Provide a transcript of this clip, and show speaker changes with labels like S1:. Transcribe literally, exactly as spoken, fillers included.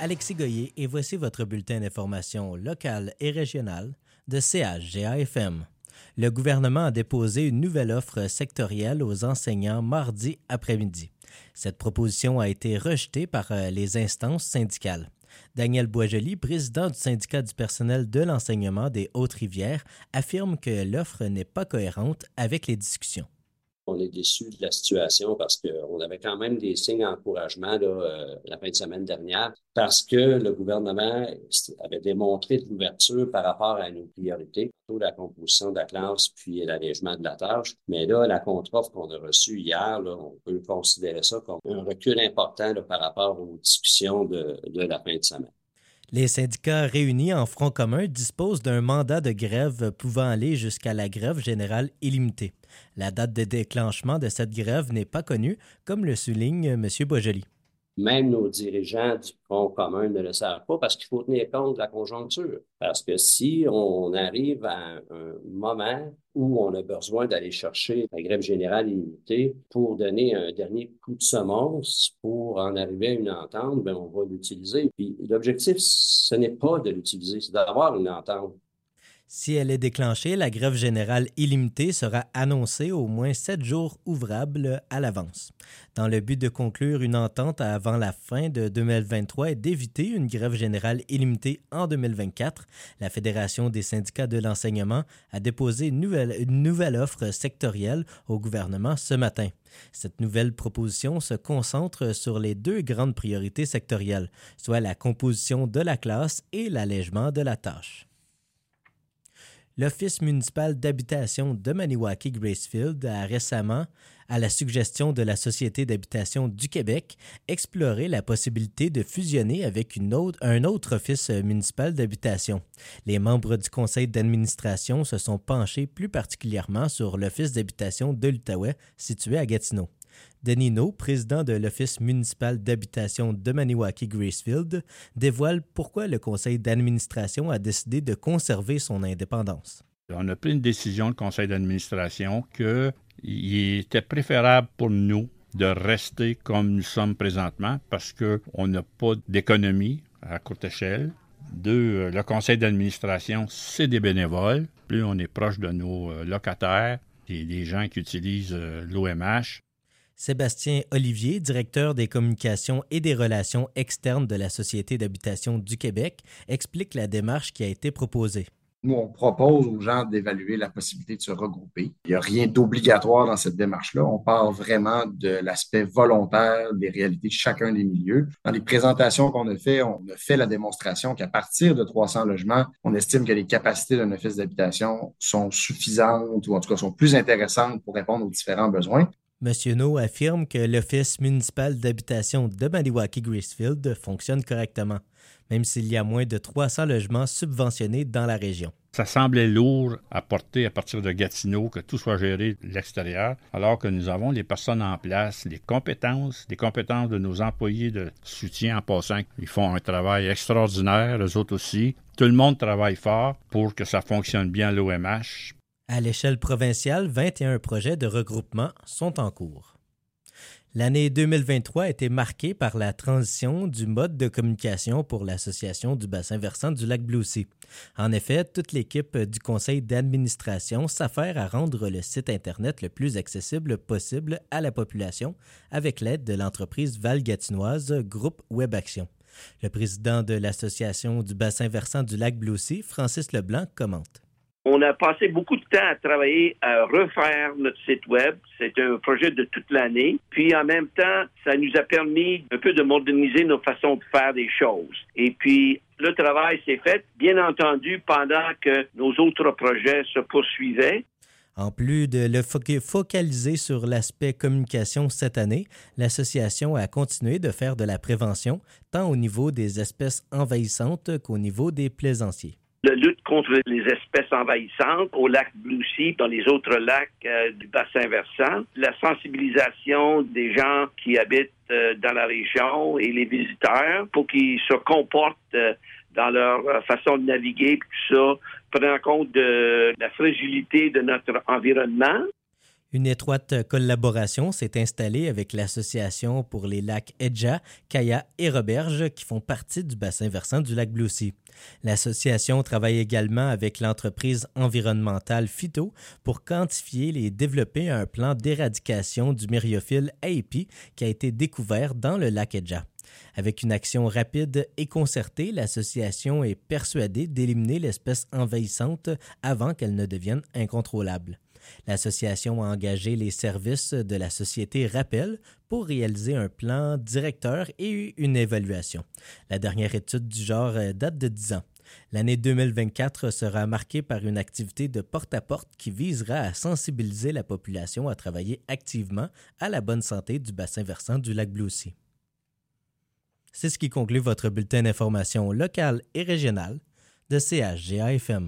S1: Alexis Goyer et voici votre bulletin d'information locale et régionale de C H G A F M. Le gouvernement a déposé une nouvelle offre sectorielle aux enseignants mardi après-midi. Cette proposition a été rejetée par les instances syndicales. Daniel Boisjoli, président du syndicat du personnel de l'enseignement des Hautes-Rivières, affirme que l'offre n'est pas cohérente avec les discussions.
S2: On est déçus de la situation parce qu'on avait quand même des signes d'encouragement là, euh, la fin de semaine dernière parce que le gouvernement avait démontré de l'ouverture par rapport à nos priorités, plutôt la composition de la classe puis l'allègement de la tâche. Mais là, la contre-offre qu'on a reçue hier, là, on peut considérer ça comme un recul important là, par rapport aux discussions de, de la fin de semaine.
S1: Les syndicats réunis en front commun disposent d'un mandat de grève pouvant aller jusqu'à la grève générale illimitée. La date de déclenchement de cette grève n'est pas connue, comme le souligne M. Boisjoli.
S2: Même nos dirigeants du Front commun ne le savent pas parce qu'il faut tenir compte de la conjoncture. Parce que si on arrive à un moment où on a besoin d'aller chercher la grève générale illimitée pour donner un dernier coup de semonce pour en arriver à une entente, bien, on va l'utiliser. Puis l'objectif, ce n'est pas de l'utiliser, c'est d'avoir une entente.
S1: Si elle est déclenchée, la grève générale illimitée sera annoncée au moins sept jours ouvrables à l'avance, dans le but de conclure une entente avant la fin de deux mille vingt-trois et d'éviter une grève générale illimitée en deux mille vingt-quatre. La Fédération des syndicats de l'enseignement a déposé une nouvelle, une nouvelle offre sectorielle au gouvernement ce matin. Cette nouvelle proposition se concentre sur les deux grandes priorités sectorielles, soit la composition de la classe et l'allègement de la tâche. L'Office municipal d'habitation de Maniwaki-Gracefield a récemment, à la suggestion de la Société d'habitation du Québec, exploré la possibilité de fusionner avec une autre, un autre office municipal d'habitation. Les membres du conseil d'administration se sont penchés plus particulièrement sur l'Office d'habitation de l'Outaouais, situé à Gatineau. Denis No, président de l'Office municipal d'habitation de Maniwaki-Gracefield, dévoile pourquoi le conseil d'administration a décidé de conserver son indépendance.
S3: On a pris une décision, le conseil d'administration, qu'il était préférable pour nous de rester comme nous sommes présentement parce qu'on n'a pas d'économie à courte échelle. Deux, le conseil d'administration, c'est des bénévoles. Plus on est proche de nos locataires et des gens qui utilisent l'O M H.
S1: Sébastien Olivier, directeur des communications et des relations externes de la Société d'habitation du Québec, explique la démarche qui a été proposée.
S4: Nous, on propose aux gens d'évaluer la possibilité de se regrouper. Il n'y a rien d'obligatoire dans cette démarche-là. On parle vraiment de l'aspect volontaire des réalités de chacun des milieux. Dans les présentations qu'on a fait, on a fait la démonstration qu'à partir de trois cents logements, on estime que les capacités d'un office d'habitation sont suffisantes ou en tout cas sont plus intéressantes pour répondre aux différents besoins.
S1: M. No affirme que l'Office municipal d'habitation de Maniwaki-Gracefield fonctionne correctement, même s'il y a moins de trois cents logements subventionnés dans la région.
S3: Ça semblait lourd à porter à partir de Gatineau, que tout soit géré de l'extérieur, alors que nous avons les personnes en place, les compétences, les compétences de nos employés de soutien en passant. Ils font un travail extraordinaire, eux autres aussi. Tout le monde travaille fort pour que ça fonctionne bien à l'O M H.
S1: À l'échelle provinciale, vingt et un projets de regroupement sont en cours. L'année deux mille vingt-trois a été marquée par la transition du mode de communication pour l'Association du bassin versant du lac Blue-Sea. En effet, toute l'équipe du conseil d'administration s'affaire à rendre le site Internet le plus accessible possible à la population avec l'aide de l'entreprise val-gatinoise Groupe Web Action. Le président de l'Association du bassin versant du lac Blue-Sea, Francis Leblanc, commente.
S5: On a passé beaucoup de temps à travailler à refaire notre site web. C'est un projet de toute l'année. Puis en même temps, ça nous a permis un peu de moderniser nos façons de faire des choses. Et puis le travail s'est fait, bien entendu, pendant que nos autres projets se poursuivaient.
S1: En plus de le focaliser sur l'aspect communication cette année, l'association a continué de faire de la prévention, tant au niveau des espèces envahissantes qu'au niveau des plaisanciers.
S5: La lutte contre les espèces envahissantes au lac Blue-Sea, dans les autres lacs euh, du bassin versant, la sensibilisation des gens qui habitent euh, dans la région et les visiteurs pour qu'ils se comportent euh, dans leur façon de naviguer, puis tout ça, prenant compte de la fragilité de notre environnement.
S1: Une étroite collaboration s'est installée avec l'Association pour les lacs Edja, Kaya et Roberge qui font partie du bassin versant du lac Bluesea. L'association travaille également avec l'entreprise environnementale Phyto pour quantifier et développer un plan d'éradication du myriophile Aipi qui a été découvert dans le lac Edja. Avec une action rapide et concertée, l'association est persuadée d'éliminer l'espèce envahissante avant qu'elle ne devienne incontrôlable. L'association a engagé les services de la société Rappel pour réaliser un plan directeur et une évaluation. La dernière étude du genre date de dix ans. L'année deux mille vingt-quatre sera marquée par une activité de porte-à-porte qui visera à sensibiliser la population à travailler activement à la bonne santé du bassin versant du lac Bluesea. C'est ce qui conclut votre bulletin d'information locale et régionale de C H G A F M.